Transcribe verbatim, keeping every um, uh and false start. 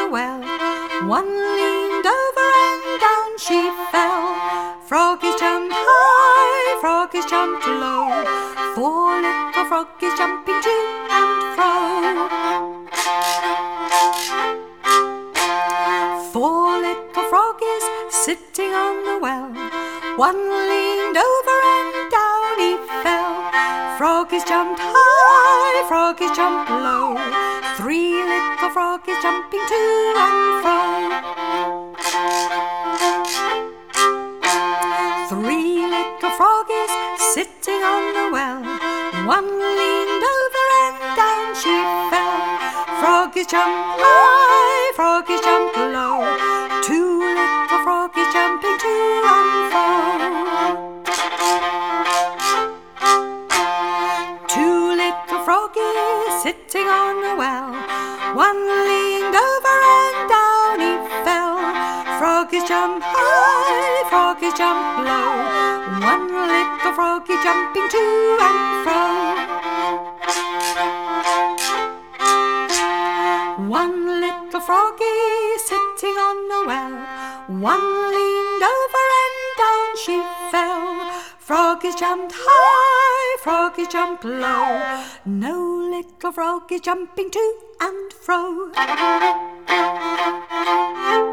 well. One leaned over and down she fell. Froggies jumped high, froggies jumped low. Four little froggies jumping to and fro. Four little froggies sitting on the well. One leaned over and down he fell. Froggies jumped high, froggies jumped low. Three little froggies jumping to and fro. Three little froggies sitting on the well. One leaned over and down she fell. Froggies jumped high, froggies jumped low. Two little froggies jumping to and fro. Two little froggies sitting on the well. One leaned over and down he fell. Froggies jumped high, froggies jumped low. One little froggy jumping to and fro. One little froggy sitting on the well. One leaned over and down she fell. Froggies jumped high, froggies jumped low. No little froggy jumping to and fro.